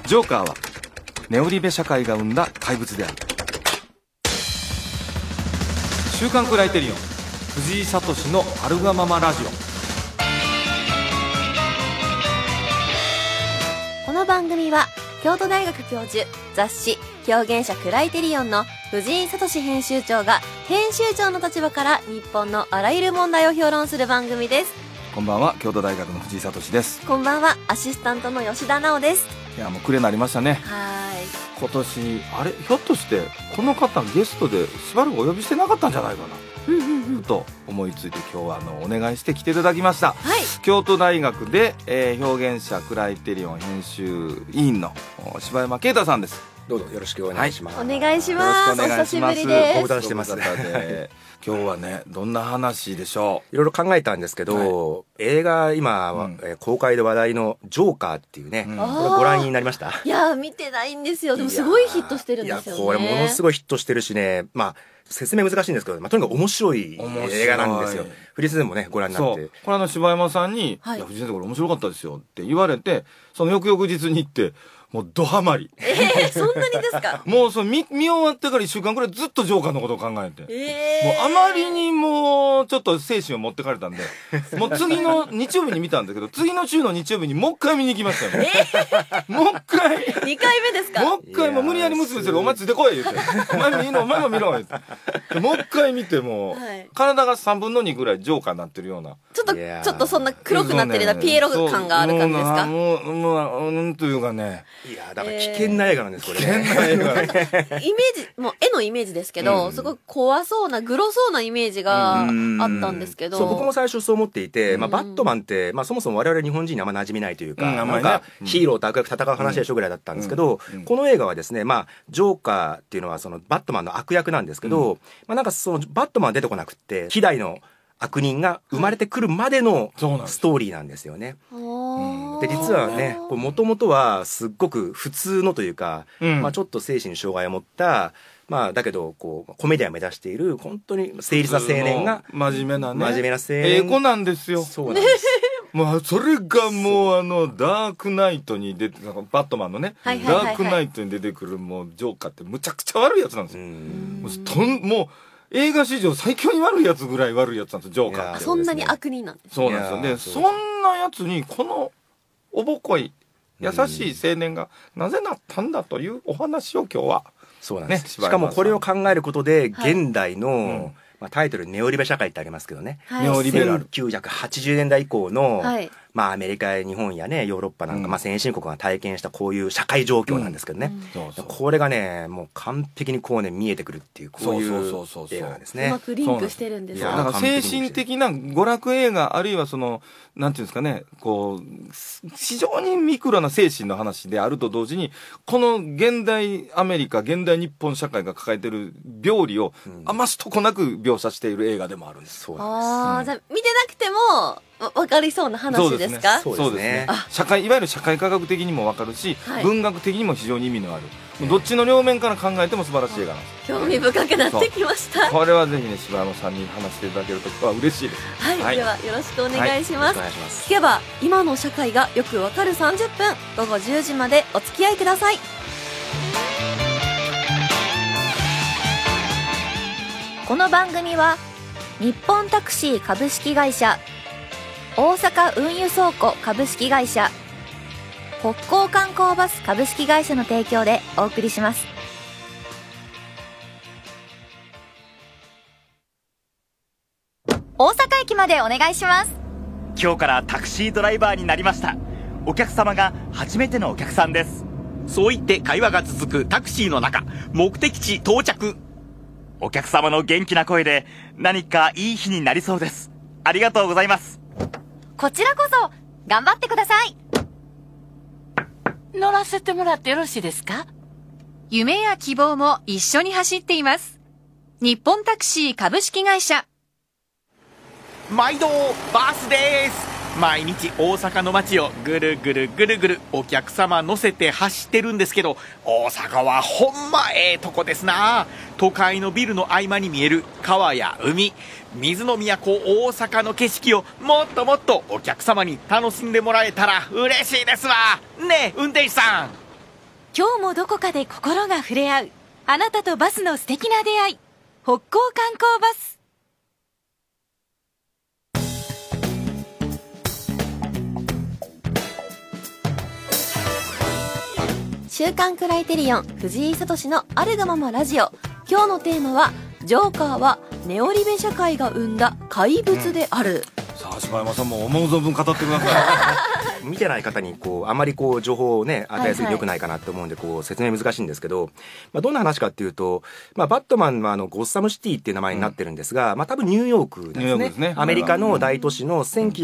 ジョーカーはネオリベ社会が生んだ怪物である。週刊クライテリオン藤井聡のアルガママラジオ。 この番組は京都大学教授、雑誌表現者クライテリオンの藤井聡編集長が編集長の立場から日本のあらゆる問題を評論する番組です。 こんばんは、京都大学の藤井聡です。 こんばんは、アシスタントの吉田直です。 いや、もう暮れになりましたね。 はい。 今年あれ、ひょっとしてこの方ゲストでしばらくお呼びしてなかったんじゃないかな、と思いついて今日はお願いして来ていただきました。 はい。 京都大学で、表現者クライテリオン編集委員の柴山啓太さんです。 どうぞよろしくお願いします。 お願いします。 よろしくお願いします。 お久しぶりです。 ご無沙汰してます。 今日はね、どんな話でしょいろいろ考えたんですけど、映画今、公開で話題のジョーカーっていうね、これご覧になりました？ いや見てないんですよ。でもすごいヒットしてるんですよね。 いやこれものすごいヒットしてるしね、まあ説明難しいんですけど、とにかく面白い映画なんですよ。藤井先生もねご覧になって。 これ柴山さんに、いや藤井先生これ面白かったですよって言われて、その翌々日に行ってもうドハマり。 そんなにですか？ もうその 見終わってから1週間くらいずっとジョーカーのことを考えて、もうあまりにもうちょっと精神を持ってかれたんで、もう次の日曜日に見たんだけど、次の週の日曜日にもう一回見に行きましたよ。もう一回 2回目ですか？ もう一回もう無理やり娘する、お前ついてこい言うて、お前見ろお前も見ろ言うて、もう一回見ても、体が3分の2ぐらいジョーカーになってるような、 ちょっとそんな黒くなってるようなピエロ感がある感じですか？ もうというかね、 いやだから危険な映画なんですこれ、 危険な映画。 イメージ、もう絵のイメージですけど、すごい怖そうなグロそうなイメージがあったんですけど、 そう僕も最初そう思っていて、バットマンって、そもそも我々日本人にあんま馴染みないというか、なんかヒーローと悪役戦う話でしょぐらいだったんですけど、この映画はですね、ジョーカーっていうのはそのバットマンの悪役なんですけど、なんかそのバットマンは出てこなくって希代の悪人が生まれてくるまでのストーリーなんですよね。で実はね、もともとはすっごく普通のというか、ちょっと精神に障害を持った、だけどこうコメディアンを目指している本当に誠実な青年が、 真面目な青年、 子なんですよ。 そうなんですそれがもうダークナイトに出て、バットマンのね、ダークナイトに出てくるもうジョーカーってむちゃくちゃ悪いやつなんですよ。もう映画史上最強に悪いやつぐらい悪いやつなんですよ、ジョーカーって。 そんなに悪人なんです。 そうなんですよ。でそんなやつにこのおぼこい優しい青年がなぜなったんだというお話を今日は。 そうなんです、しかもこれを考えることで現代の、タイトルネオリベ社会ってありますけどね、 ネオリベラル 1980年代以降の、アメリカや日本やねヨーロッパなんか、先進国が体験したこういう社会状況なんですけどね、これがねもう完璧にこうね見えてくるっていう、こういう映画なんですね。 うまくリンクしてるんですよ。 なんか精神的な娯楽映画、あるいはそのなんていうんですかね、こう非常にミクロな精神の話であると同時に、この現代アメリカ現代日本社会が抱えている病理を余すとこなく描写している映画でもあるんです。 そうなんです。 じゃあ見てなくても分かりそうな話ですか？ そうですね。いわゆる社会科学的にも分かるし、文学的にも非常に意味のある、どっちの両面から考えても素晴らしい映画なんです。 興味深くなってきました。 これはぜひね柴山さんに話していただけるとは嬉しいです。 はい、ではよろしくお願いします。聞けば今の社会がよくわかる30分、午後10時までお付き合いください。この番組は日本タクシー株式会社、大阪運輸倉庫株式会社、北港観光バス株式会社の提供でお送りします。 大阪駅までお願いします。 今日からタクシードライバーになりました。お客様が初めてのお客さんです。 そう言って会話が続くタクシーの中、目的地到着。 お客様の元気な声で何かいい日になりそうです。ありがとうございます。 こちらこそ頑張ってください。 乗らせてもらってよろしいですか？ 夢や希望も一緒に走っています。日本タクシー株式会社。 毎度バスです。毎日大阪の街をぐるぐるぐるぐるお客様乗せて走ってるんですけど、大阪はほんまええとこですな。都会のビルの合間に見える川や海、水の都大阪の景色をもっともっとお客様に楽しんでもらえたら嬉しいですわね。え運転手さん。 今日もどこかで心が触れ合うあなたとバスの素敵な出会い、北港観光バス。 週刊クライテリオン藤井聡のあるがままラジオ。今日のテーマはジョーカーはネオリベ社会が生んだ怪物である、 さあ柴山さんも思う存分語ってください。 見てない方にあまり情報をね与えすぎてよくないかなと思うんで説明難しいんですけど、どんな話かっていうと、バットマンはゴッサムシティっていう名前になってるんですが、多分ニューヨークですね。アメリカの大都市の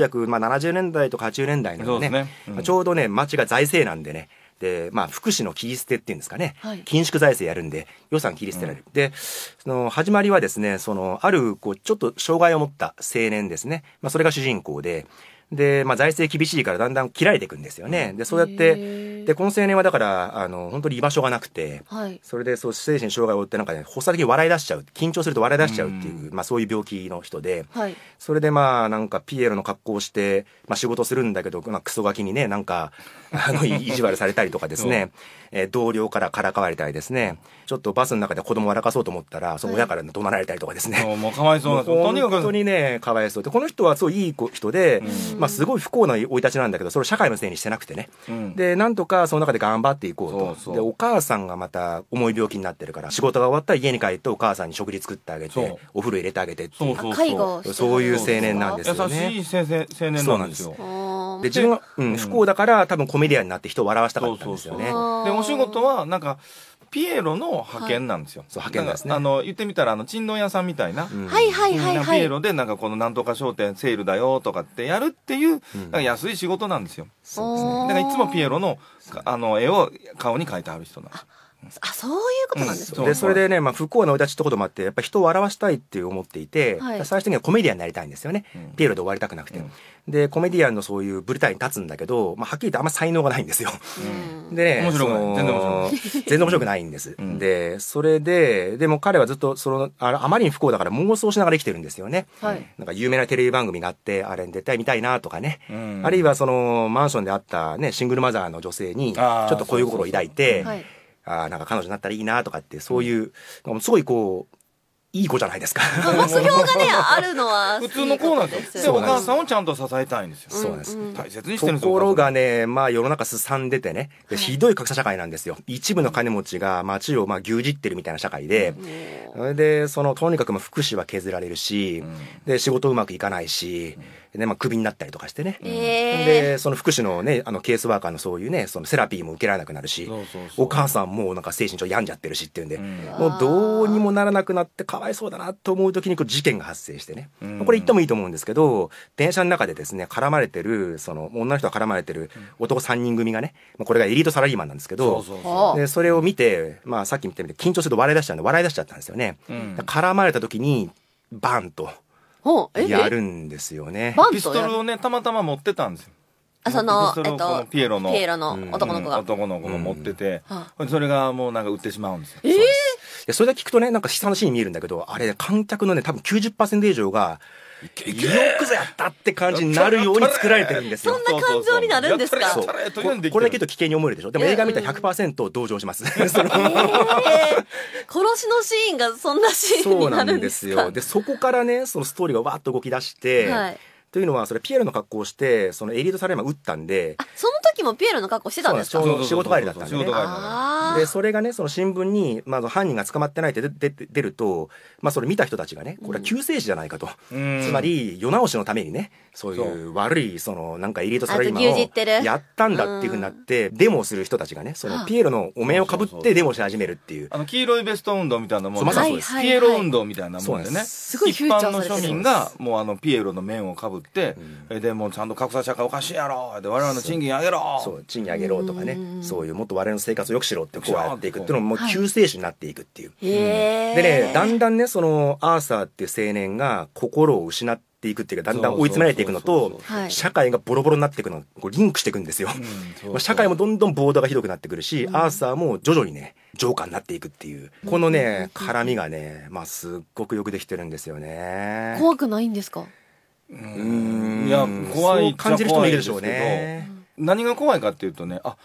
1970年代とか80年代のね、ちょうどね街が財政難でね、で福祉の切り捨てっていうんですかね、緊縮財政やるんで予算切り捨てられる、でその始まりはですね、あるちょっと障害を持った青年ですね、それが主人公で、財政厳しいからだんだん切られていくんですよね。でそうやってでこの青年はだから本当に居場所がなくて、それで精神障害を負って発作的に笑い出しちゃう、緊張すると笑い出しちゃうっていう、そういう病気の人で、それでピエロの格好をして、仕事するんだけど、クソガキにね意地悪されたりとかですね、同僚からからかわれたりですね、ちょっとバスの中で子供を笑かそうと思ったらその親から怒鳴られたりとかですね、 もうかわいそうな、 本当にねかわいそうで、この人はそういい人で、すごい不幸な生い立ちなんだけど、それを社会のせいにしてなくてね、でなんとかその中で頑張っていこうと。でお母さんがまた重い病気になってるから、仕事が終わったら家に帰ってお母さんに食事作ってあげて、お風呂入れてあげてっていう、 介護そういう青年なんですよね。 優しい青年なんですよ。 で自分が、不幸だから多分コメディアンになって人を笑わせたかったんですよね。 でお仕事はピエロの派遣なんですよ。 派遣ですね。 言ってみたらちんどん屋さんみたいな、ピエロでこのなんとか商店セールだよとかってやるっていう、安い仕事なんですよ。 そうですね。 だからいつもピエロの絵を顔に描いてある人なんです。 そういうことなんですね。 でそれでね、不幸な生い立ちってこともあって、やっぱ人を笑わしたいって思っていて、最終的にはコメディアンになりたいんですよね。ピエロで終わりたくなくて、でコメディアンのそういう舞台に立つんだけど、はっきり言ってあんま才能がないんですよ。でね、 面白くない、 全然面白くないんです。でそれでも彼はずっとあまりに不幸だから妄想しながら生きてるんですよね。有名なテレビ番組があって、あれ絶対見たいなとかね、あるいはマンションであったねシングルマザーの女性にちょっと恋心を抱いて、彼女になったらいいなとかって、そういうすごいいい子じゃないですか。 目標がねあるのは普通の子なんですよ。でお母さんをちゃんと支えたいんですよ。 そうなんです。 大切にしてるんですよ。 ところがね、世の中すさんでてね、ひどい格差社会なんですよ。一部の金持ちが街を牛耳ってるみたいな社会で、でとにかく福祉は削られるし、で仕事うまくいかないし、でクビになったりとかしてね、で福祉のねケースワーカーのそういうねセラピーも受けられなくなるし、お母さんも精神上病んじゃってるしっていうんで、もうどうにもならなくなってかわいそうだなと思う時に事件が発生してね、これ言ってもいいと思うんですけど、電車の中でですね絡まれてる女の人が絡まれてる男3人組がね、これがエリートサラリーマンなんですけど、でそれを見て、さっき見てみて緊張すると笑い出しちゃったんですよね。絡まれた時にバンとやるんですよね。 ピストルをねたまたま持ってたんですよ。ピエロの男の子が持ってて、それがもう撃ってしまうんですよ。 それだけ聞くとね悲惨なシーンに見えるんだけど、あれ観客のね多分 90% 以上がよくぞやったって感じになるように作られてるんですよ。 そんな感情になるんですか。 これだけ言うと危険に思えるでしょ。でも映画見たら 100% 同情します。 殺しのシーンがそんなシーンになるんですか。 そうなんですよ。でそこからねストーリーがわーっと動き出して、というのはピエロの格好をしてエリートサラリーマン撃ったんで、 その時もピエロの格好してたんですか。 ちょうど仕事帰りだったんでね。でそれがね新聞に犯人が捕まってないって出ると、それ見た人たちがねこれは救世主じゃないかと、つまり世直しのためにねそういう悪いエリートサラリーマンをやったんだっていうふうになってデモをする人たちがねピエロのお面をかぶってデモをし始めるっていう、 黄色いベスト運動みたいなもんで、 まさにそうです。 ピエロ運動みたいなもんでね、 すごい一般の庶民がもうピエロの面をかぶって、でもうちゃんと格差社会おかしいやろで我々の賃金上げろ、 賃金上げろとかね、そういうもっと我々の生活を良くしろってやっていくっていうのももう救世主になっていくっていう。でねだんだんねアーサーっていう青年が心を失っていくっていうか、だんだん追い詰められていくのと社会がボロボロになっていくのがリンクしていくんですよ。社会もどんどん暴動がひどくなってくるし、アーサーも徐々にねジョーカーになっていくっていう、このね絡みがねすっごくよくできてるんですよね。 怖くないんですか。 いや怖い感じる人もいるでしょうね。 何が怖いかっていうとね、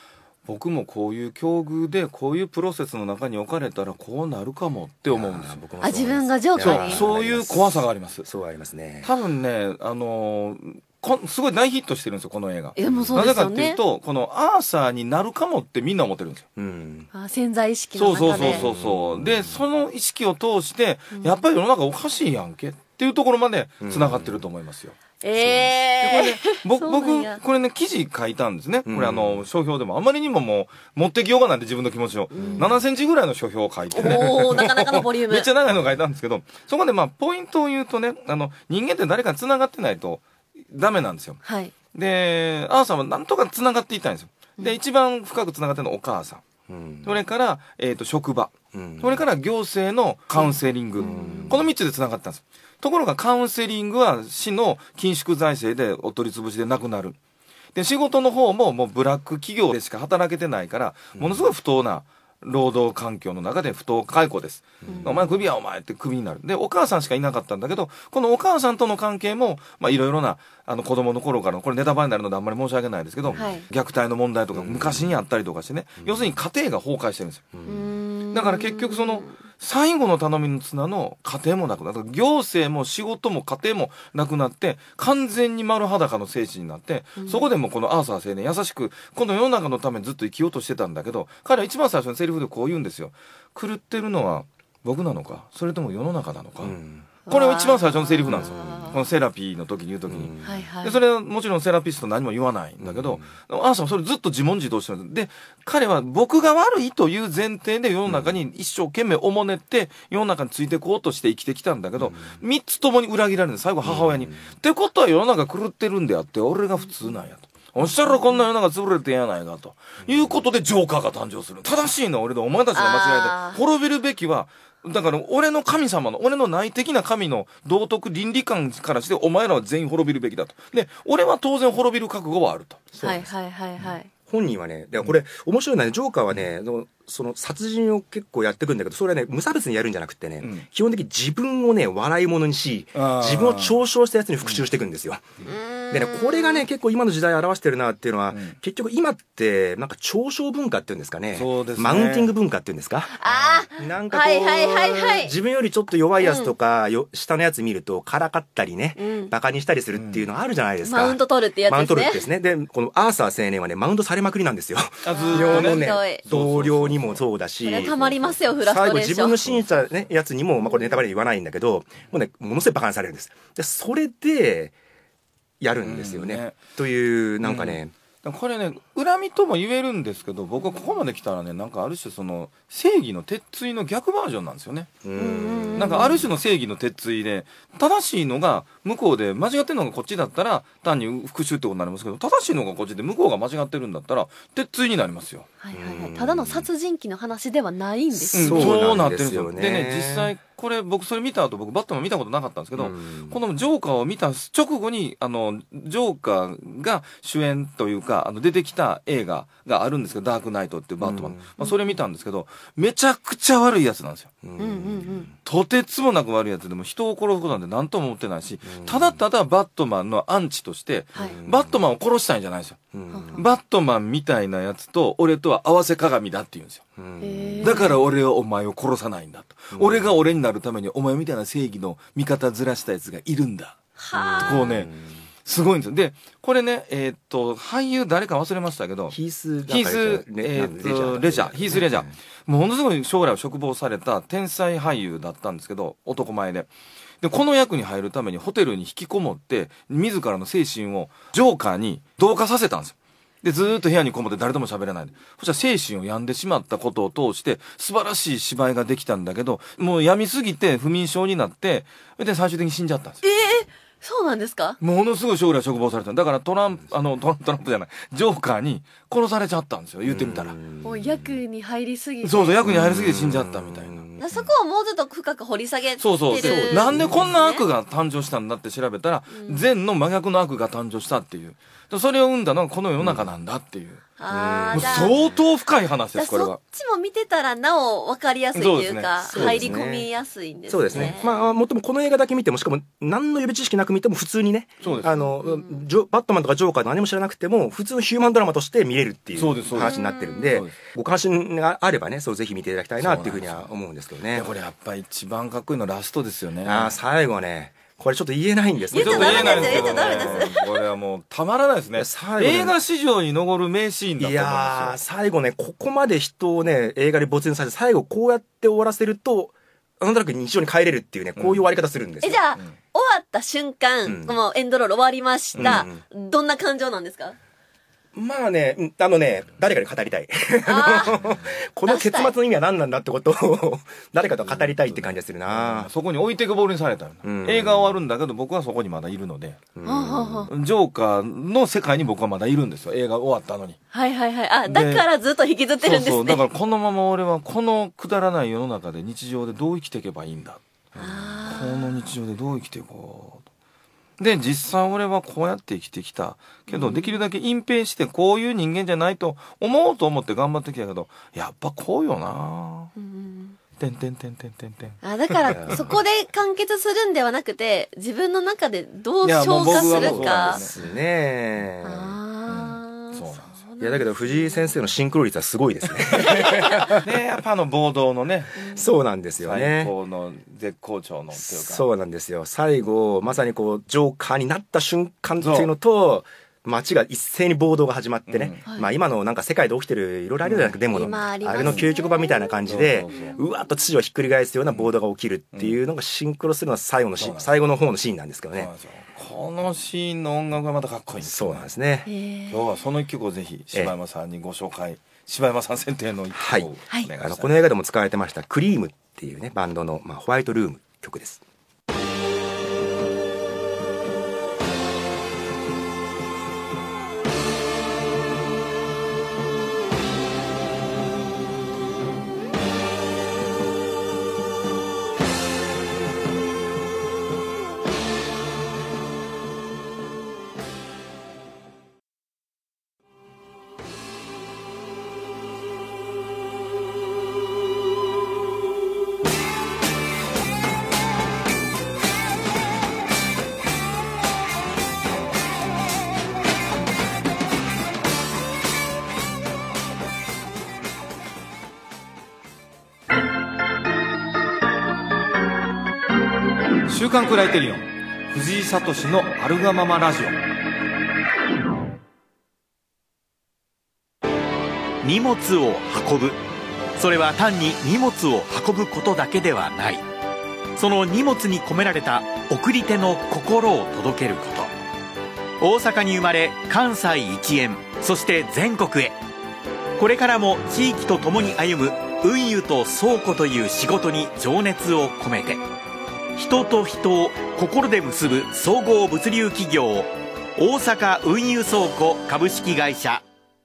僕もこういう境遇でこういうプロセスの中に置かれたらこうなるかもって思うんですよ。 僕もあ、自分がジョーカーに。 そういう怖さがあります。 そうありますね。 多分ね、すごい大ヒットしてるんですよこの映画。 もうそうですよね。 なぜかっていうとこのアーサーになるかもってみんな思ってるんですよ。 潜在意識の中で。 そうでその意識を通してやっぱり世の中おかしいやんけっていうところまで繋がってると思いますよ。僕これね記事書いたんですね。これ書評でもあまりにももう持ってきようがないんで自分の気持ちを7センチぐらいの書評を書いてね。 なかなかのボリューム。 めっちゃ長いの書いたんですけど、そこでポイントを言うとね、人間って誰かに繋がってないとダメなんですよ。 はい。 でアーサーはなんとか繋がっていたいんですよ。で一番深く繋がってるのはお母さん。それから、職場、それから行政のカウンセリング、この3つでつながったんです。ところがカウンセリングは市の緊縮財政でお取り潰しでなくなる。で仕事の方ももうブラック企業でしか働けてないからものすごい不当な労働環境の中で不当解雇です、お前クビやお前ってクビになる。でお母さんしかいなかったんだけどこのお母さんとの関係もいろいろな子供の頃からのこれネタバレになるのであんまり申し訳ないですけど、虐待の問題とか昔にあったりとかしてね、要するに家庭が崩壊してるんですよ。だから結局その最後の頼みの綱の家庭もなくなった。行政も仕事も家庭もなくなって完全に丸裸の精神になって、そこでもこのアーサー青年優しくこの世の中のためにずっと生きようとしてたんだけど、彼は一番最初のセリフでこう言うんですよ。狂ってるのは僕なのかそれとも世の中なのか、これは一番最初のセリフなんですよ。このセラピーの時に言う時に、でそれはもちろんセラピスト何も言わないんだけど、アーサーはそれずっと自問自答してるんです。で彼は僕が悪いという前提で世の中に一生懸命おもねって世の中についていこうとして生きてきたんだけど、3つともに裏切られるんです。最後母親に、ってことは世の中狂ってるんであって俺が普通なんやと。おっしゃらこんな世の中潰れてんやないかということでジョーカーが誕生する。正しいのは俺でお前たちが間違えて滅びるべきはだから俺の神様の俺の内的な神の道徳倫理観からしてお前らは全員滅びるべきだと。で俺は当然滅びる覚悟はあると。 本人はね、これ面白いのはね、ジョーカーはねその殺人を結構やってくんだけど、それはね無差別にやるんじゃなくてね、基本的に自分をね笑い物にし自分を嘲笑したやつに復讐していくんですよ。でね、これがね結構今の時代を表してるなっていうのは、結局今ってなんか嘲笑文化っていうんですかね、マウンティング文化っていうんですか、なんかこう、自分よりちょっと弱いやつとか、下のやつ見るとからかったりね、バカにしたりするっていうのあるじゃないですか。 マウント取るってやつですね。 マウント取るってですね。でこのアーサー青年はねマウントされまくりなんですよ。 ずっとね、同僚にもそうだし、 たまりますよフラストレーション。 最後自分の信じた、ね、やつにも、これネタバレ言わないんだけど、もうねものすごいバカにされるんです。でそれでやるんですよね、というなんかね、 これね恨みとも言えるんですけど、僕はここまで来たらねなんかある種その正義の鉄槌の逆バージョンなんですよね。なんかある種の正義の鉄槌で正しいのが向こうで間違ってるのがこっちだったら単に復讐ってことになりますけど、正しいのがこっちで向こうが間違ってるんだったら鉄槌になりますよ。 ただの殺人鬼の話ではないんですよ。 そうなってるんですよね。でね実際これ僕それ見た後、僕バットマン見たことなかったんですけど、このジョーカーを見た直後にジョーカーが主演というか出てきた映画があるんですけど、ダークナイトっていうバットマン、それ見たんですけどめちゃくちゃ悪いやつなんですよ。とてつもなく悪いやつでも人を殺すことなんて何とも思ってないし、ただただバットマンのアンチとして、バットマンを殺したいんじゃないんですよ。バットマンみたいなやつと俺とは合わせ鏡だって言うんですよ。だから俺はお前を殺さないんだと、俺が俺になるためにお前みたいな正義の味方ずらしたやつがいるんだ、こうねすごいんですよ。でこれね俳優誰か忘れましたけど、ヒースレジャー、ものすごい将来を嘱望された天才俳優だったんですけど、男前でこの役に入るためにホテルに引きこもって自らの精神をジョーカーに同化させたんですよ。でずーっと部屋にこもって誰とも喋らないで、そしたら精神を病んでしまったことを通して素晴らしい芝居ができたんだけど、もう病みすぎて不眠症になって、で最終的に死んじゃったんですよ。 そうなんですか。 ものすごい将来嘱望された。だからトランプじゃない、ジョーカーに殺されちゃったんですよ、言ってみたら。 もう役に入りすぎて、 そう役に入りすぎて死んじゃったみたいな。 そこをもうちょっと深く掘り下げてる。 そうなんでこんな悪が誕生したんだって調べたら、善の真逆の悪が誕生したっていう、それを生んだのはこの世の中なんだっていう。 もうあじゃあ相当深い話ですこれは。 そっちも見てたらなお分かりやすいというかそうですね入り込みやすいんですね。 そうですね。まあもっともこの映画だけ見てもしかも何の予備知識なく見ても普通にね、 そうですバットマンとかジョーカーと何も知らなくても普通のヒューマンドラマとして見れるっていうそうですそうです話になってるんでそうです、 ご関心があればね、そうぜひ見ていただきたいなっていうふうには思うんですけどね。 これやっぱり一番かっこいいのラストですよね。 最後ね、これちょっと言えないんですけど、 言っちゃダメですけど言っちゃダメですこれはもうたまらないですね。 最後ね映画史上に残る名シーンだと思うんですよ。 いやー最後ね、ここまで人をね映画に没入させて最後こうやって終わらせるとなんとなく日常に帰れるっていうね、こういう終わり方するんですよ。 じゃあ、終わった瞬間、もうエンドロール終わりました、どんな感情なんですか？ まあね、誰かに語りたい。この結末の意味は何なんだってことを誰かと語りたいって感じがするな。 そこに置いてくぼりにされたら、映画終わるんだけど僕はそこにまだいるので、ジョーカーの世界に僕はまだいるんですよ、映画終わったのに。 はいはいはい。あ、だからずっと引きずってるんですね。 そうだからこのまま俺はこのくだらない世の中で日常でどう生きていけばいいんだ、この日常でどう生きていこうで、実際俺はこうやって生きてきたけど、できるだけ隠蔽してこういう人間じゃないと思うと思って頑張ってきたけど、やっぱこうよな。てんてんてんてんてんてん。 あ、だからそこで完結するんではなくて、自分の中でどう消化するか。 ですね。 ああ、 そうなんですよ。 いやだけど藤井先生のシンクロ率はすごいですね。 ね、やっぱ暴動のね、 そうなんですよね。 最高の絶好調のっていうか。 そうなんですよ。最後まさにこうジョーカーになった瞬間っていうのと、街が一斉に暴動が始まってね、まあ今のなんか世界で起きてるいろいろあるじゃないですか、デモの、あれの究極版みたいな感じで、うわっと秩序をひっくり返すような暴動が起きるっていうのがシンクロするのは最後の最後の方のシーンなんですけどね。 このシーンの音楽がまたかっこいいんですよ。 そうなんですね。 今日はその一曲をぜひ柴山さんにご紹介、柴山さん選定の一曲をお願いします。 この映画でも使われてましたクリームっていうねバンドの、ホワイトルーム曲です。 週刊クライテリオン藤井聡のアルガママラジオ。 荷物を運ぶ、それは単に荷物を運ぶことだけではない。その荷物に込められた送り手の心を届けること。大阪に生まれ関西一円、そして全国へ。これからも地域とともに歩む運輸と倉庫という仕事に情熱を込めて、人と人を心で結ぶ総合物流企業、大阪運輸倉庫株式会社。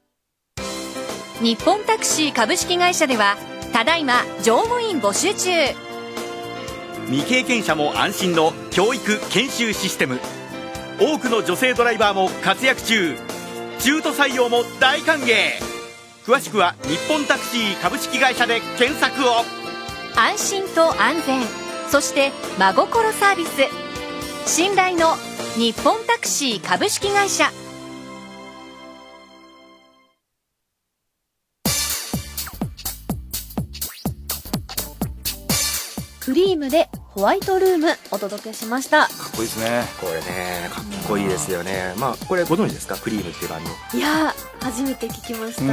日本タクシー株式会社ではただいま乗務員募集中。 未経験者も安心の教育研修システム。多くの女性ドライバーも活躍中。中途採用も大歓迎。詳しくは日本タクシー株式会社で検索を。 安心と安全、そして真心サービス、信頼の日本タクシー株式会社。 クリームでホワイトルームお届けしました。 かっこいいですね。 これねかっこいいですよね。これご存知ですか、クリームっていうバンド。 いや初めて聞きました。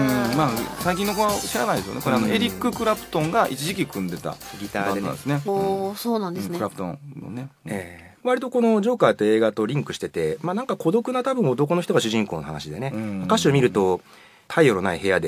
最近の子は知らないですよね。これエリック・クラプトンが一時期組んでたギターでね。 そうなんですね。 クラプトンのね、 割とこのジョーカーって映画とリンクしてて、なんか孤独な多分男の人が主人公の話でね、歌詞を見ると太陽のない部屋で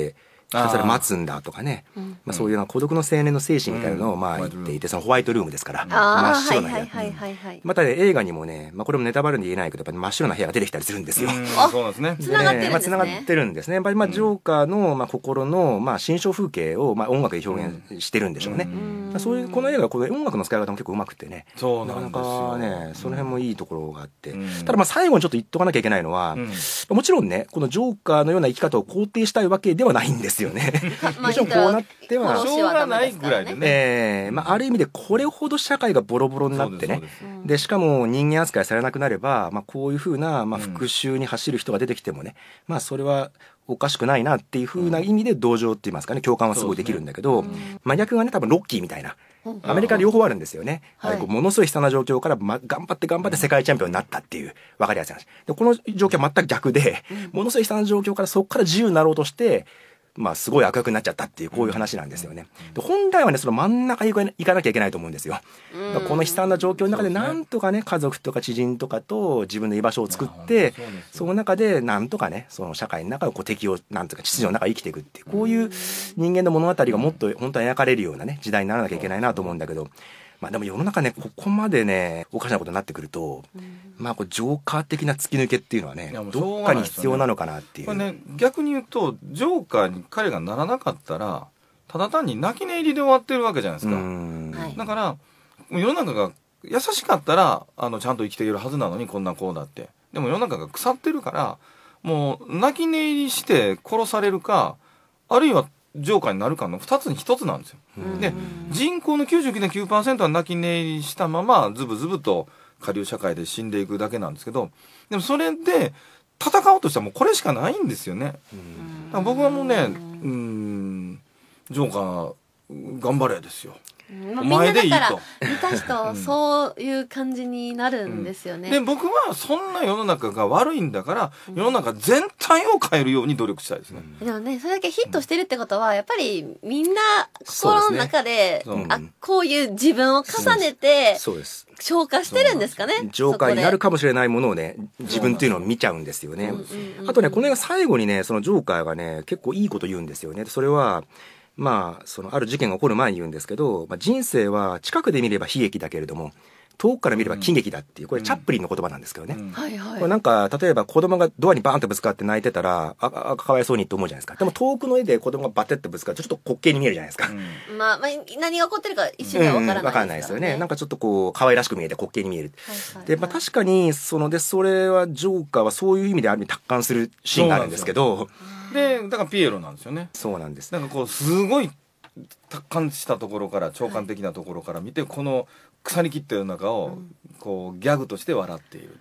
それ待つんだとかね、そういう孤独の青年の精神みたいなのを言っていて、そのホワイトルームですから真っ白な部屋、またね映画にもね、これもネタバレで言えないけどやっぱり真っ白な部屋が出てきたりするんですよ。 そうなんですね。 つながってるんですね。 つながってるんですね。やっぱりジョーカーの心の心象風景を音楽で表現してるんでしょうね。そういうこの映画はこの音楽の使い方も結構うまくてね、なかなかねその辺もいいところがあって、ただ最後にちょっと言っとかなきゃいけないのは、もちろんねこのジョーカーのような生き方を肯定したいわけではないんですよね。もちろんこうなってはしょうがないぐらいでね、 ある意味でこれほど社会がボロボロになってね、でしかも人間扱いされなくなれば、こういうふうな復讐に走る人が出てきてもね、それはおかしくないなっていうふうな意味で同情って言いますかね、共感はすごいできるんだけど、真逆がね多分ロッキーみたいな、アメリカ両方あるんですよね。ものすごい悲惨な状況から頑張って世界チャンピオンになったっていう分かりやすい話で、この状況は全く逆で、ものすごい悲惨な状況からそこから自由になろうとしてすごい悪役になっちゃったっていうこういう話なんですよね。で本来はねその真ん中に行かなきゃいけないと思うんですよ。この悲惨な状況の中でなんとかね家族とか知人とかと自分の居場所を作って、その中でなんとかねその社会の中を適応なんとか秩序の中で生きていくっていう、こういう人間の物語がもっと本当は描かれるようなね時代にならなきゃいけないなと思うんだけど、でも世の中ねここまでねおかしなことになってくると、これジョーカー的な突き抜けっていうのはねどっかに必要なのかなっていう。 これね逆に言うとジョーカーに彼がならなかったらただ単に泣き寝入りで終わってるわけじゃないですか。だから世の中が優しかったらちゃんと生きているはずなのにこんなこうだって、でも世の中が腐ってるからもう泣き寝入りして殺されるか、あるいはジョーカーになるかの2つに1つなんですよ。で人口の 99.9% は泣き寝入りしたままズブズブと下流社会で死んでいくだけなんですけど、でもそれで戦おうとしたらもうこれしかないんですよね。だから僕はもうねジョーカー頑張れですよ。お前でいいと。 見た人そういう感じになるんですよね。 で僕はそんな世の中が悪いんだから世の中全体を変えるように努力したいですね。 でもねそれだけヒットしてるってことはやっぱりみんな心の中でこういう自分を重ねて消化してるんですかね。 ジョーカーになるかもしれないものをね自分っていうのを見ちゃうんですよね。あとねこの映画最後にねそのジョーカーがね結構いいこと言うんですよね。それはそのある事件が起こる前に言うんですけど、人生は近くで見れば悲劇だけれども遠くから見れば喜劇だっていう、これチャップリンの言葉なんですけどね。これなんか例えば子供がドアにバーンとぶつかって泣いてたらかわいそうにって思うじゃないですか。でも遠くの絵で子供がバテッとぶつかってちょっと滑稽に見えるじゃないですか。 何が起こってるか一瞬では分からないですからね。 なんかちょっとこう可愛らしく見えて滑稽に見える。で確かにそれはジョーカーはそういう意味である意味達観するシーンがあるんですけど、 でだからピエロなんですよね。 そうなんです。 なんかこうすごい達観したところから長官的なところから見て、この腐りきった世の中をこうギャグとして笑っている。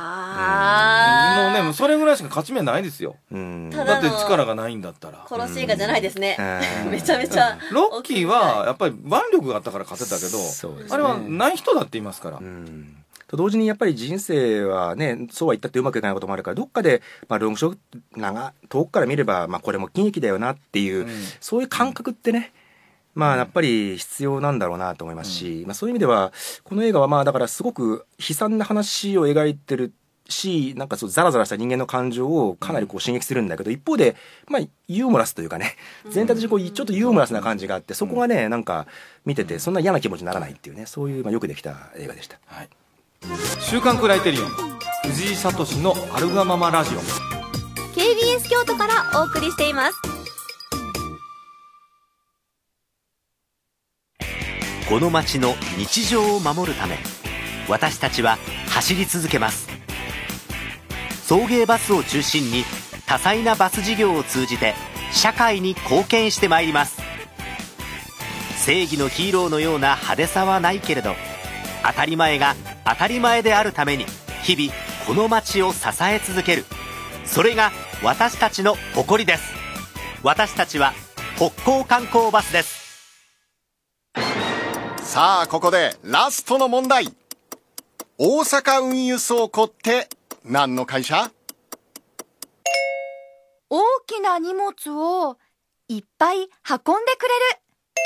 もうねそれぐらいしか勝ち目ないですよ。だって力がないんだったら殺し映画じゃないですね。めちゃめちゃロッキーはやっぱり腕力があったから勝てたけど、あれはない人だって言いますから。 と同時にやっぱり人生はねそうは言ったってうまくいかないこともあるから、どっかでロングショー遠くから見ればこれも喜劇だよなっていう、そういう感覚ってねやっぱり必要なんだろうなと思いますし、そういう意味ではこの映画はだからすごく悲惨な話を描いてるし、なんかそうザラザラした人間の感情をかなりこう刺激するんだけど、一方でユーモラスというかね全体的にこうちょっとユーモラスな感じがあって、そこがねなんか見ててそんな嫌な気持ちにならないっていうね、そういうよくできた映画でした。 週刊クライテリオン藤井聡のアルガママラジオ KBS 京都からお送りしています。 この街の日常を守るため私たちは走り続けます。送迎バスを中心に多彩なバス事業を通じて社会に貢献してまいります。正義のヒーローのような派手さはないけれど、当たり前が当たり前であるために日々この街を支え続ける、それが私たちの誇りです。私たちは北港観光バスです。 さあここでラストの問題。大阪運輸倉庫って何の会社？ 大きな荷物をいっぱい運んでくれる。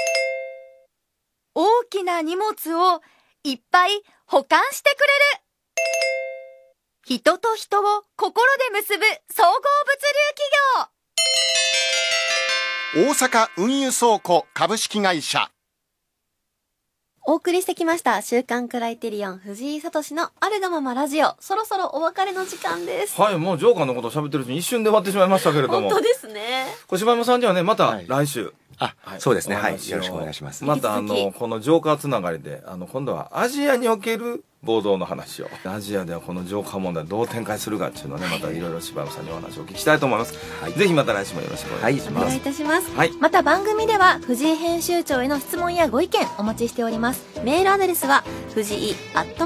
大きな荷物をいっぱい保管してくれる。人と人を心で結ぶ総合物流企業。 大阪運輸倉庫株式会社。 お送りしてきました週刊クライテリオン藤井聡のあるがままラジオ、そろそろお別れの時間です。 はい、もうジョーカーのことを喋ってるうちに一瞬で終わってしまいましたけれども。 本当ですね。 小柴山さんにはね、また来週、 そうですね、はい、よろしくお願いします。 またこのジョーカーつながりで今度はアジアにおける暴動の話を、アジアではこのジョーカー問題どう展開するかっていうのをね、またいろいろ柴山さんにお話をお聞きしたいと思います。ぜひまた来週もよろしくお願いします。 お願いいたします。 はい、 また番組では藤井編集長への質問やご意見お待ちしております。メールアドレスは藤井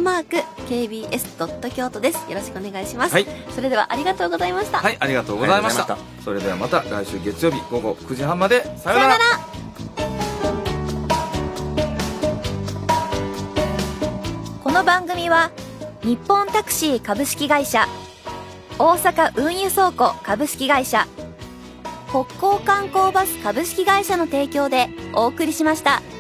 @kbs. 京都です。よろしくお願いします。はい、それではありがとうございました。 はい、ありがとうございました。それではまた来週月曜日午後9時半まで。さようなら。 この番組は日本タクシー株式会社、大阪運輸倉庫株式会社、北港観光バス株式会社の提供でお送りしました。